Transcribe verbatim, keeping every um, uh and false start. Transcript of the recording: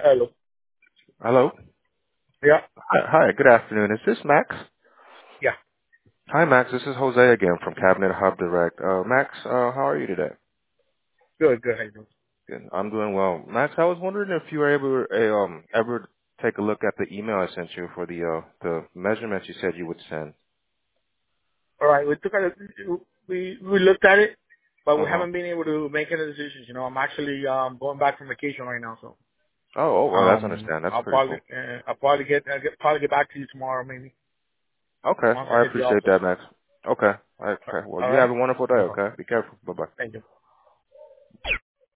Hello. Hello. Yeah. Hi, hi, good afternoon. Is this Max? Yeah. Hi, Max. This is Jose again from Cabinet Hub Direct. Uh, Max, uh, how are you today? Good. Good. How you doing? Good. I'm doing well. Max, I was wondering if you were able to uh, um, ever take a look at the email I sent you for the uh, the measurements you said you would send. All right. We took a, we we looked at it, but we Uh-huh. haven't been able to make any decisions. You know, I'm actually um going back from vacation right now, so Oh, oh, well, that's um understand. That's I'll pretty probably cool. uh, I'll probably get I'll get probably get back to you tomorrow, maybe Okay. once I I hit the appreciate office. that, Max. Okay. Okay. Well, All you right. have a wonderful day, No problem. okay? Be careful. Bye-bye. Thank you.